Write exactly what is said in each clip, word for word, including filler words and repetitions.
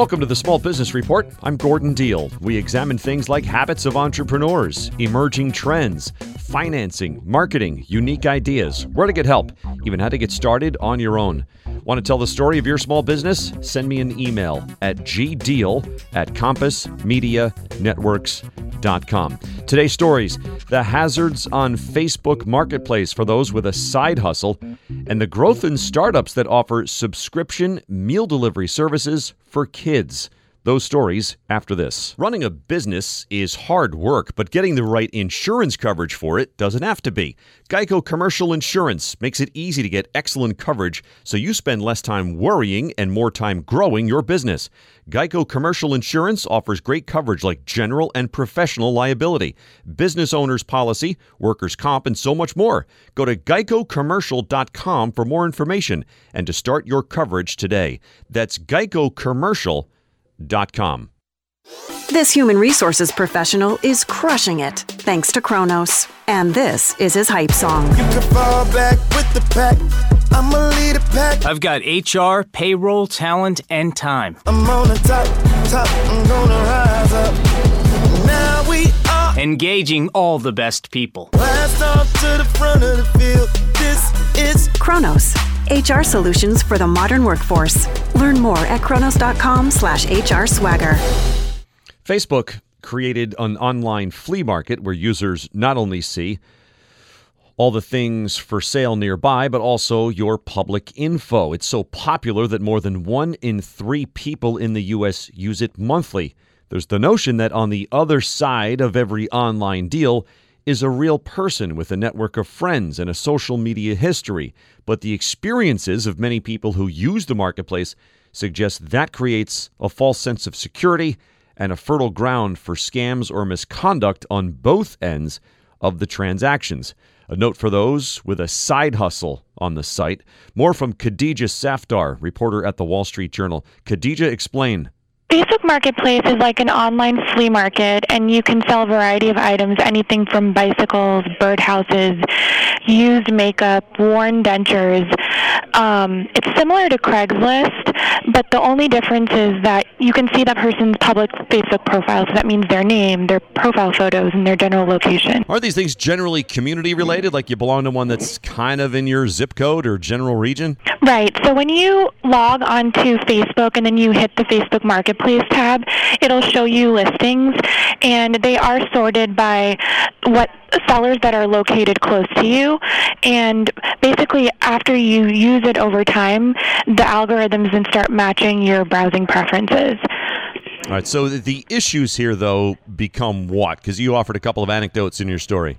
Welcome to the Small Business Report. I'm Gordon Deal. We examine things like habits of entrepreneurs, emerging trends, financing, marketing, unique ideas, where to get help, even how to get started on your own. Want to tell the story of your small business? Send me an email at gdeal at compass media networks dot com. Today's stories: the hazards on Facebook Marketplace for those with a side hustle, and the growth in startups that offer subscription meal delivery services for kids. Those stories after this. Running a business is hard work, but getting the right insurance coverage for it doesn't have to be. Geico Commercial Insurance makes it easy to get excellent coverage so you spend less time worrying and more time growing your business. Geico Commercial Insurance offers great coverage like general and professional liability, business owner's policy, workers' comp, and so much more. Go to geico commercial dot com for more information and to start your coverage today. That's geico commercial dot com. This human resources professional is crushing it, thanks to Kronos. And this is his hype song. You can fall back with the pack. I'm a leader pack. I've got H R, payroll, talent, and time. I'm on the top, top. I'm gonna rise up. Now we are engaging all the best people. Blast off to the front of the field. This is Kronos, H R solutions for the modern workforce. Learn more at kronos dot com slash H R swagger. Facebook created an online flea market where users not only see all the things for sale nearby, but also your public info. It's so popular that more than one in three people in the U S use it monthly. There's the notion that on the other side of every online deal is a real person with a network of friends and a social media history. But the experiences of many people who use the marketplace suggest that creates a false sense of security and a fertile ground for scams or misconduct on both ends of the transactions. A note for those with a side hustle on the site. More from Khadija Safdar, reporter at the Wall Street Journal. Khadija, explain. Facebook Marketplace is like an online flea market, and you can sell a variety of items, anything from bicycles, birdhouses, used makeup, worn dentures. Um, it's similar to Craigslist, but the only difference is that you can see that person's public Facebook profile, so that means their name, their profile photos, and their general location. Are these things generally community related, like you belong to one that's kind of in your zip code or general region? Right. So when you log onto Facebook and then you hit the Facebook Marketplace tab, it'll show you listings, and they are sorted by what sellers that are located close to you. And basically, after you use it over time, the algorithms then start matching your browsing preferences. All right. So the issues here, though, become what? Because you offered a couple of anecdotes in your story.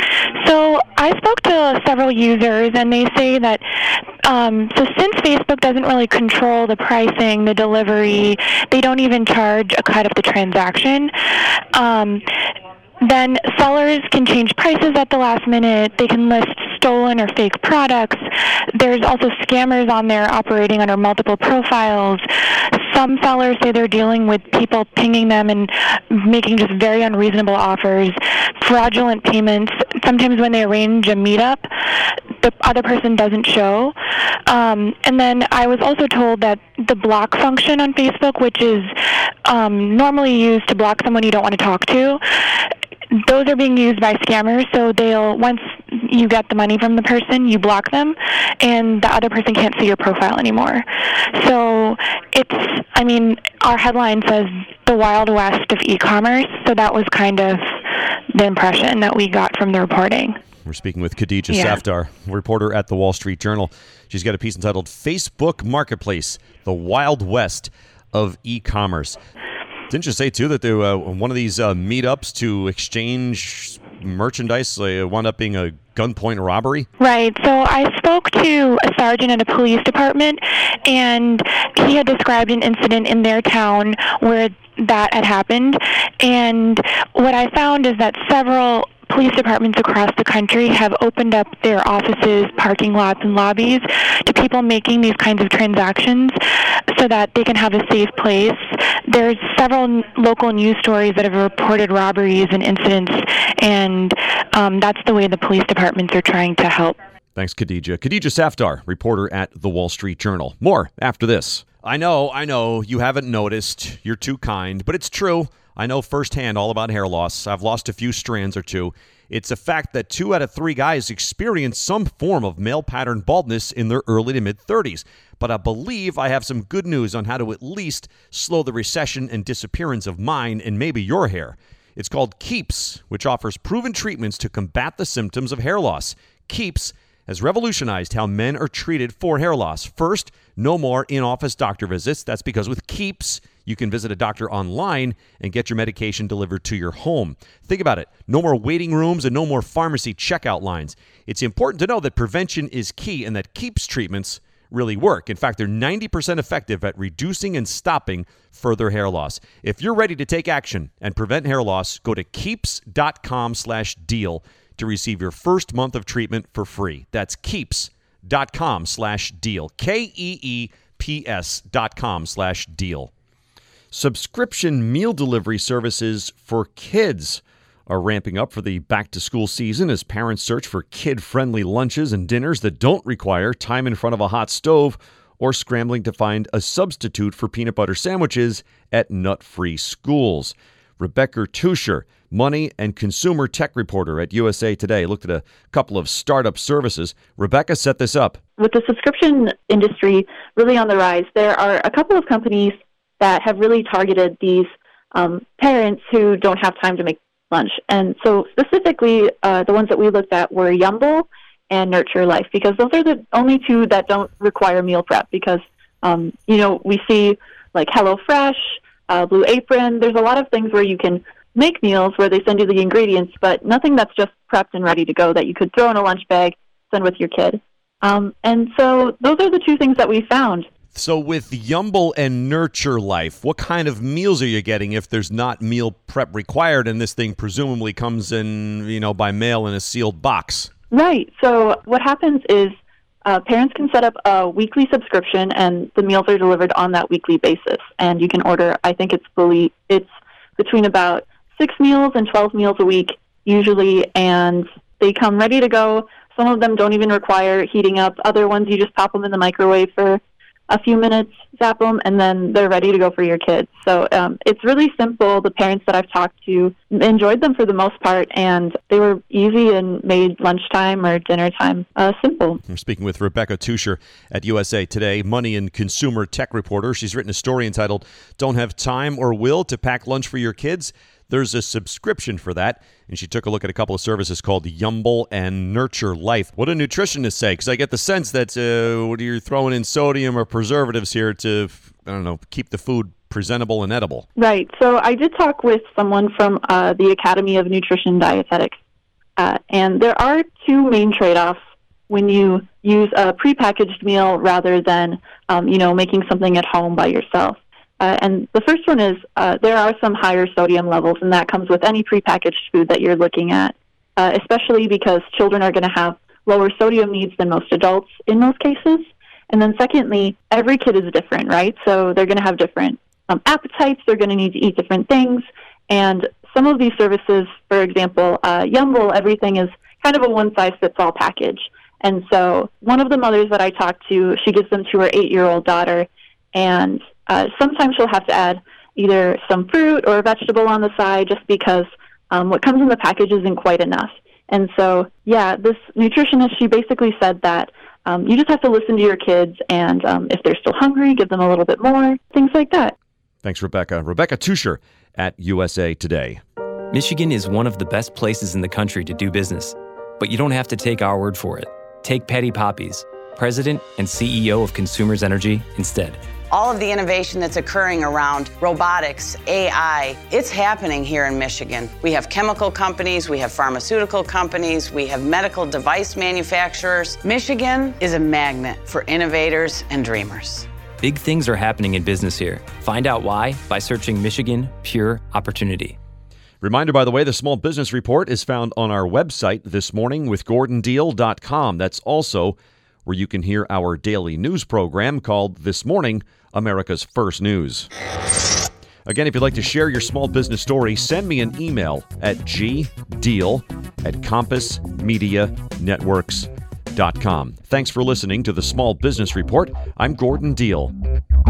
So I spoke to several users, and they say that um, so since Facebook doesn't really control the pricing, the delivery, they don't even charge a cut of the transaction. Um, then sellers can change prices at the last minute. They can list stolen or fake products. There's also scammers on there operating under multiple profiles. Some sellers say they're dealing with people pinging them and making just very unreasonable offers, fraudulent payments. Sometimes when they arrange a meetup, the other person doesn't show. Um, and then I was also told that the block function on Facebook, which is um, normally used to block someone you don't want to talk to, those are being used by scammers. So they'll, once you get the money from the person, you block them, and the other person can't see your profile anymore. So it's, I mean, our headline says the Wild West of e-commerce, so that was kind of the impression that we got from the reporting. We're speaking with Khadija Yeah. Safdar, reporter at the Wall Street Journal. She's got a piece entitled Facebook Marketplace, the Wild West of E-commerce. Didn't you say, too, that there, uh, one of these uh, meetups to exchange merchandise uh, wound up being a gunpoint robbery? Right. So I spoke to a sergeant at a police department, and he had described an incident in their town where that had happened. And what I found is that several police departments across the country have opened up their offices, parking lots, and lobbies to people making these kinds of transactions so that they can have a safe place. There's several n- local news stories that have reported robberies and incidents, and um, that's the way the police departments are trying to help. Thanks, Khadija. Khadija Safdar, reporter at the Wall Street Journal. More after this. I know, I know, you haven't noticed. You're too kind, but it's true. I know firsthand all about hair loss. I've lost a few strands or two. It's a fact that two out of three guys experience some form of male pattern baldness in their early to mid-thirties. But I believe I have some good news on how to at least slow the recession and disappearance of mine and maybe your hair. It's called Keeps, which offers proven treatments to combat the symptoms of hair loss. Keeps has revolutionized how men are treated for hair loss. First, no more in-office doctor visits. That's because with Keeps, you can visit a doctor online and get your medication delivered to your home. Think about it. No more waiting rooms and no more pharmacy checkout lines. It's important to know that prevention is key and that Keeps treatments really work. In fact, they're ninety percent effective at reducing and stopping further hair loss. If you're ready to take action and prevent hair loss, go to keeps.com slash deal to receive your first month of treatment for free. That's keeps.com slash deal. K-E-E-P-S dot com slash deal. Subscription meal delivery services for kids are ramping up for the back-to-school season as parents search for kid-friendly lunches and dinners that don't require time in front of a hot stove or scrambling to find a substitute for peanut butter sandwiches at nut-free schools. Rebecca Tuscher, money and consumer tech reporter at U S A Today, looked at a couple of startup services. Rebecca set this up. With the subscription industry really on the rise, there are a couple of companies that have really targeted these um, parents who don't have time to make lunch. And so specifically, uh, the ones that we looked at were Yumble and Nurture Life, because those are the only two that don't require meal prep because, um, you know, we see like HelloFresh, uh, Blue Apron. There's a lot of things where you can make meals where they send you the ingredients, but nothing that's just prepped and ready to go that you could throw in a lunch bag, send with your kid. Um, and so those are the two things that we found. So with Yumble and Nurture Life, what kind of meals are you getting if there's not meal prep required and this thing presumably comes in, you know, by mail in a sealed box? Right. So what happens is uh, parents can set up a weekly subscription and the meals are delivered on that weekly basis. And you can order, I think it's fully, it's between about six meals and twelve meals a week usually, and they come ready to go. Some of them don't even require heating up. Other ones, you just pop them in the microwave for a few minutes, zap them, and then they're ready to go for your kids. So um, it's really simple. The parents that I've talked to enjoyed them for the most part, and they were easy and made lunchtime or dinner time uh, simple. We're speaking with Rebecca Tuscher at U S A Today, money and consumer tech reporter. She's written a story entitled, Don't Have Time or Will to Pack Lunch for Your Kids? There's a subscription for that, and she took a look at a couple of services called Yumble and Nurture Life. What do nutritionists say? Because I get the sense that uh, what you're throwing in sodium or preservatives here to, I don't know, keep the food presentable and edible. Right. So I did talk with someone from uh, the Academy of Nutrition Dietetics, uh, and there are two main trade-offs when you use a prepackaged meal rather than, um, you know, making something at home by yourself. Uh, and the first one is uh, there are some higher sodium levels, and that comes with any prepackaged food that you're looking at, uh, especially because children are going to have lower sodium needs than most adults in most cases. And then secondly, every kid is different, right? So they're going to have different um, appetites. They're going to need to eat different things. And some of these services, for example, uh, Yumble, everything is kind of a one-size-fits-all package. And so one of the mothers that I talked to, she gives them to her eight-year-old daughter, and Uh, sometimes she'll have to add either some fruit or a vegetable on the side just because um, what comes in the package isn't quite enough. And so, yeah, this nutritionist, she basically said that um, you just have to listen to your kids, and um, if they're still hungry, give them a little bit more, things like that. Thanks, Rebecca. Rebecca Tuscher at U S A Today. Michigan is one of the best places in the country to do business, but you don't have to take our word for it. Take Patty Poppies, President and C E O of Consumers Energy, instead. All of the innovation that's occurring around robotics, A I, it's happening here in Michigan. We have chemical companies, we have pharmaceutical companies, we have medical device manufacturers. Michigan is a magnet for innovators and dreamers. Big things are happening in business here. Find out why by searching Michigan Pure Opportunity. Reminder, by the way, the Small Business Report is found on our website this morning with gordon deal dot com. That's also where you can hear our daily news program called This Morning, America's First News. Again, if you'd like to share your small business story, send me an email at gdeal at compass media networks dot com. Thanks for listening to the Small Business Report. I'm Gordon Deal.